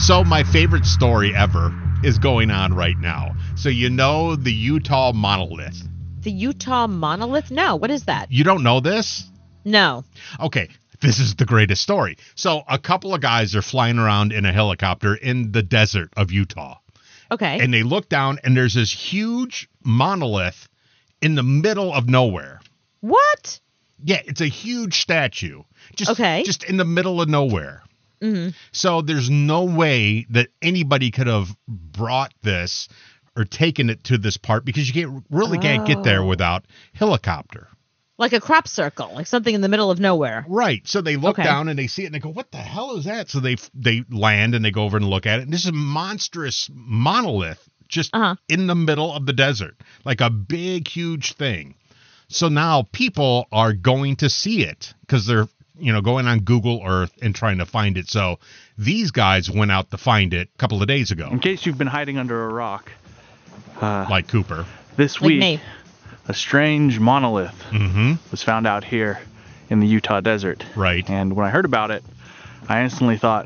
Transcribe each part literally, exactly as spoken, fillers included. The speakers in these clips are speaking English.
So my favorite story ever is going on right now. So you know the Utah monolith. The Utah monolith? No, what is that? You don't know this? No. Okay, this is the greatest story. So a couple of guys are flying around in a helicopter in the desert of Utah. Okay. And they look down, and there's this huge monolith in the middle of nowhere. What? Yeah, it's a huge statue. Just, okay. Just in the middle of nowhere. Mm-hmm. So there's no way that anybody could have brought this or taken it to this part because you can't, really can't oh. get there without helicopter. Like a crop circle, like something in the middle of nowhere. Right. So they look okay. down and they see it and they go, what the hell is that? So they they land and they go over and look at it. And this is a monstrous monolith just uh-huh. in the middle of the desert, like a big, huge thing. So now people are going to see it because they're, you know, going on Google Earth and trying to find it. So these guys went out to find it a couple of days ago. In case you've been hiding under a rock. Uh, like Cooper. This like week, me. a strange monolith mm-hmm. was found out here in the Utah desert. Right. And when I heard about it, I instantly thought,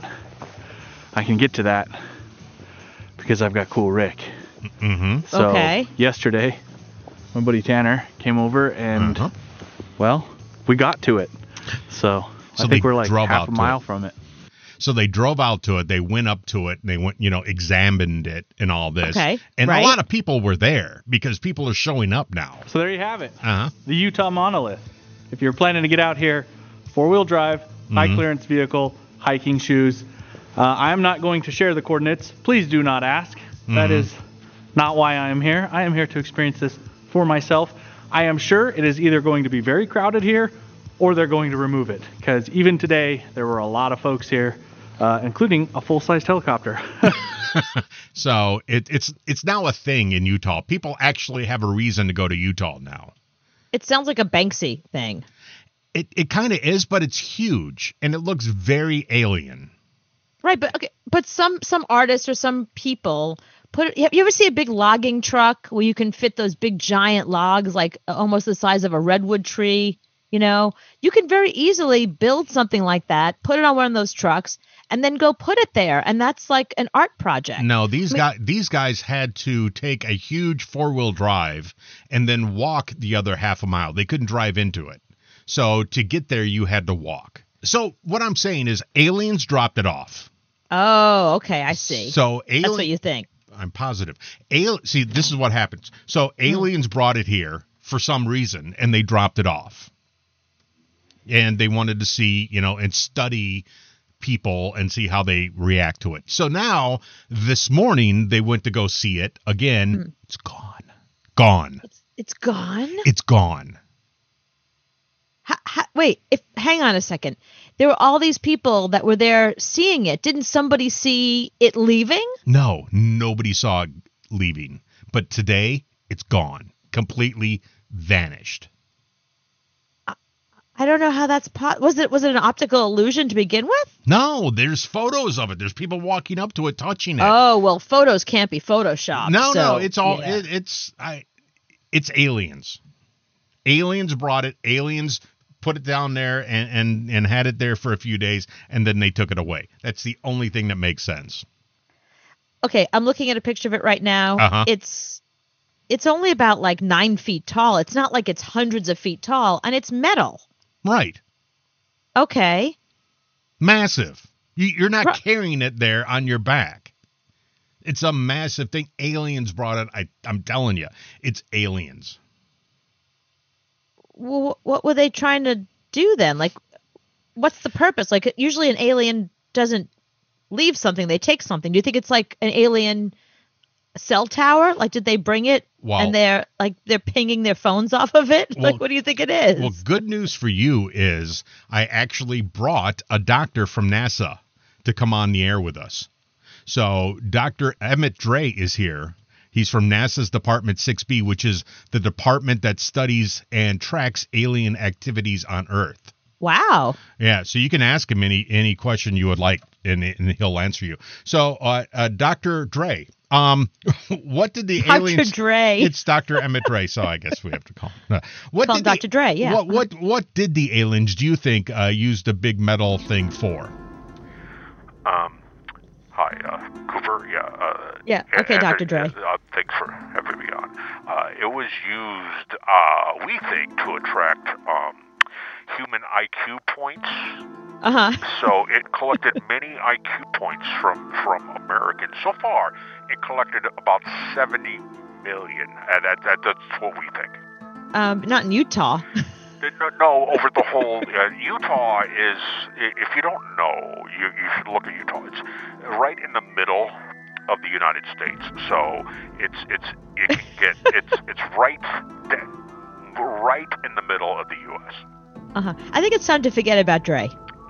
I can get to that because I've got Cool Rick. Mm-hmm. So okay. yesterday, my buddy Tanner came over and, uh-huh. well, we got to it. So, so I think we're like half a mile it. from it. So they drove out to it. They went up to it and they went, you know, examined it and all this. Okay. And right. a lot of people were there because people are showing up now. So there you have it. Uh-huh. The Utah monolith. If you're planning to get out here, four-wheel drive, high mm-hmm. clearance vehicle, hiking shoes. Uh, I'm not going to share the coordinates. Please do not ask. Mm-hmm. That is not why I am here. I am here to experience this for myself. I am sure it is either going to be very crowded here or they're going to remove it. Because even today, there were a lot of folks here, uh, including a full-sized helicopter. So it, it's it's now a thing in Utah. People actually have a reason to go to Utah now. It sounds like a Banksy thing. It it kind of is, but it's huge and it looks very alien. Right, but okay, but some some artists or some people put. You ever see a big logging truck where you can fit those big giant logs, like almost the size of a redwood tree? You know, you can very easily build something like that, put it on one of those trucks, and then go put it there, and that's like an art project. No, these I mean, guys these guys had to take a huge four-wheel drive and then walk the other half a mile. They couldn't drive into it. So to get there, you had to walk. So what I'm saying is aliens dropped it off. Oh, okay, I see. So alien, that's what you think. I'm positive. Al- See, this is what happens. So aliens mm. brought it here for some reason, and they dropped it off. And they wanted to see, you know, and study people and see how they react to it. So now, this morning, they went to go see it. Again, mm. it's gone. Gone. It's, it's gone? It's gone. Ha, ha, wait, if hang on a second. There were all these people that were there seeing it. Didn't somebody see it leaving? No, nobody saw it leaving. But today, it's gone. Completely vanished. I don't know how that's po- was it was it an optical illusion to begin with? No, there's photos of it. There's people walking up to it, touching it. Oh, well, photos can't be photoshopped. No, so, no, it's all yeah. it, it's I it's aliens. Aliens brought it. Aliens put it down there and, and and had it there for a few days, and then they took it away. That's the only thing that makes sense. Okay, I'm looking at a picture of it right now. Uh-huh. It's it's only about like nine feet tall. It's not like it's hundreds of feet tall, and it's metal. Right. Okay. Massive. You, you're not Right. carrying it there on your back. It's a massive thing. Aliens brought it. I, I'm telling you, it's aliens. Well, what were they trying to do then? Like, what's the purpose? Like, usually an alien doesn't leave something; they take something. Do you think it's like an alien cell tower? Like, did they bring it Well, and they're like they're pinging their phones off of it? Well- Like, what do you think it is? Well, good news for you is I actually brought a doctor from NASA to come on the air with us. So Doctor Emmett Dre is here. He's from NASA's Department six B, which is the department that studies and tracks alien activities on Earth. Wow. Yeah, so you can ask him any any question you would like, and, and he'll answer you. So, uh, uh, Doctor Dre, um, what did the Doctor aliens? Dre. It's Doctor Emmett Dre, so I guess we have to call him. Uh, what Call him did the- Doctor Dre, yeah. What what what did the aliens, do you think, uh, use the big metal thing for? Um, Hi, uh, Cooper. Yeah. Uh, Yeah, okay, and- Doctor and, Dre. Uh, thanks for having me on. Uh, it was used, uh, we think, to attract um, human I Q points. Uh huh. So it collected many I Q points from, from Americans. So far, it collected about seventy million. And that, that, that's what we think. Um, not in Utah. No, no, over the whole uh, Utah is. i- If you don't know, you, you should look at Utah. It's right in the middle of the United States, so it's it's it can get it's it's right de- right in the middle of the U S. Uh huh. I think it's time to forget about Dre.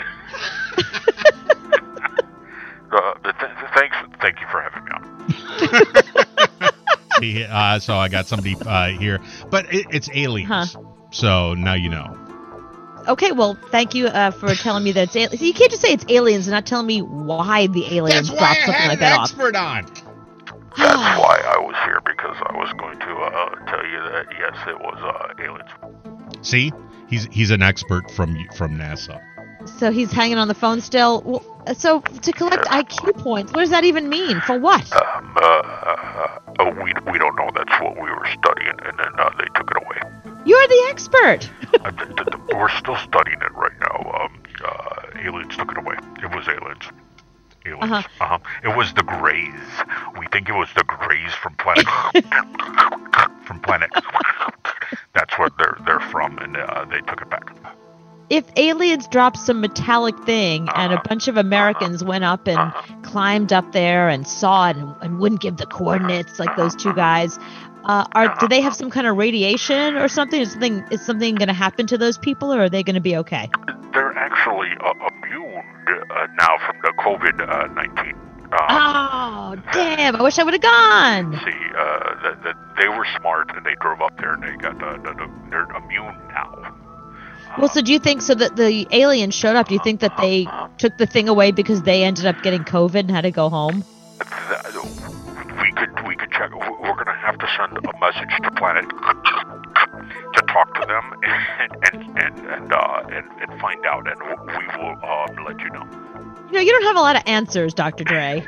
Uh, the th- thanks, thank you for having me on. See, uh, so I got somebody uh, here, but it, it's aliens. Huh. So now you know. Okay, well, thank you uh, for telling me that it's aliens. You can't just say it's aliens and not telling me why the aliens That's why I dropped something had like an that off. expert on. That's why I was here, because I was going to uh, tell you that yes, it was uh, aliens. See, he's he's an expert from from NASA. So he's hanging on the phone still. Well, so to collect I Q points, what does that even mean? For what? Um, uh, uh, uh, we we don't know. That's what we were studying, and then uh, they took it away. You're the expert. Uh, th- th- th- we're still studying it right now. Um, uh, aliens took it away. It was aliens. Aliens. Uh-huh. Uh-huh. It was the Greys. We think it was the Greys from planet from planet. That's where they're they're from, and uh, they took it back. If aliens dropped some metallic thing and a bunch of Americans went up and climbed up there and saw it and, and wouldn't give the coordinates like those two guys, uh, are do they have some kind of radiation or something? Is something is something going to happen to those people, or are they going to be okay? They're actually uh, immune uh, now from the COVID nineteen. Uh, Oh, damn! I wish I would have gone. See, uh, the, the, they were smart, and they drove up there, and they got uh, the, the, they're immune now. Well, so do you think so that the aliens showed up? Do you think that they took the thing away because they ended up getting COVID and had to go home? That- we could we could check. We're gonna have to send a message to Planet to talk to them and and and and, uh, and, and find out, and we will um, let you know. You know, you don't have a lot of answers, Doctor Dre.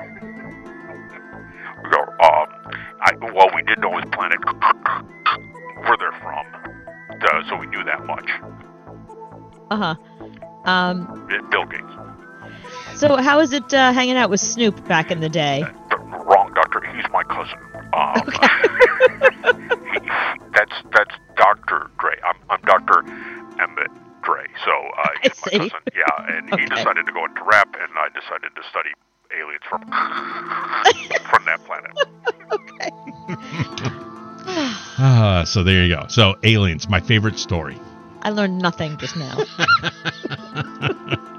So, um, I, well, we did know his planet, where they're from, uh, so we knew that much. Uh huh. Um. Bill Gates. So how is it uh, hanging out with Snoop back in the day? Uh, wrong, Doctor. He's my cousin. Um, he, that's that's Doctor Dre. I'm I'm Doctor Emmett Dre. So uh, he's I my see. cousin. Yeah, and he Okay. decided to go into rap, and I decided to study aliens from from that planet. Ah, so there you go. So aliens, my favorite story. I learned nothing just now.